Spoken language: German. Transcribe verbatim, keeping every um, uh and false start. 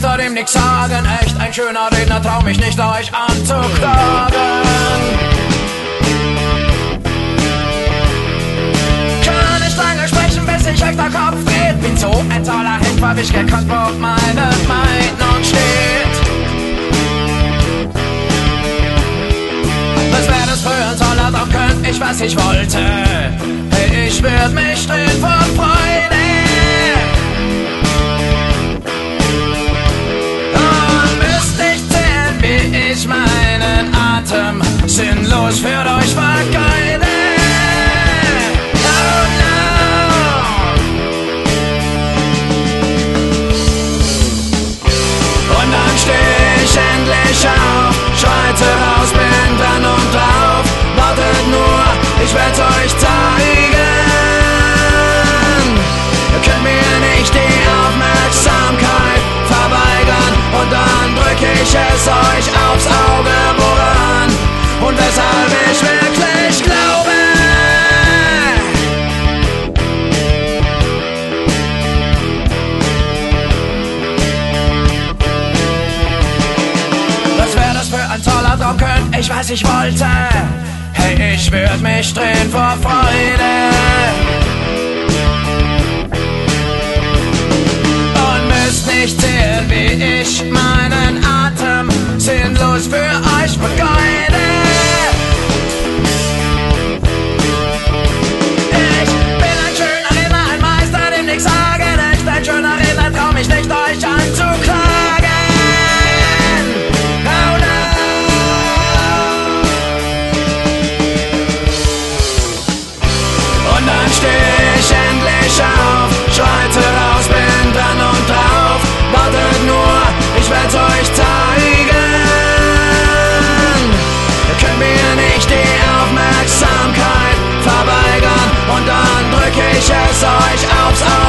Meister dem nix sagen. Echt ein schöner Redner, trau mich nicht euch anzuklagen. Kann nicht lange sprechen, bis ich euch der Kopf dreht. Bin so ein toller Held, weil ich gekannt, wo meine Meinung steht. Was wär das für ein toller Traum, könnt ich, was ich wollte. Hey, ich würd mich drehen vor Freude. Ich meinen Atem sinnlos für euch vergeuden. Oh no. Und dann steh ich endlich auf, schreite raus, bin dran und drauf. Wartet nur, ich werd's euch zeigen. Ihr könnt mir nicht die Aufmerksamkeit verweigern. Und dann drück ich es euch aufs Auge, woran und weshalb ich wirklich glaube. Was wär das für ein toller Traum, könnt ich, was ich wollte. Hey, ich würd mich drehen vor Freude. Nicht sehen, wie ich meinen Atem sinnlos für euch vergeude. Ich bin ein schöner Redner, ein Meister, dem nix sagen. Echt ein schöner Redner, trau mich nicht, euch anzuklagen. Oh no. Und dann steh ich endlich auf, schreite raus, bin dran und drauf. Wartet nur, ich werd's euch zeigen. Ihr könnt mir nicht die Aufmerksamkeit verweigern. Und dann drück ich es euch aufs Auge.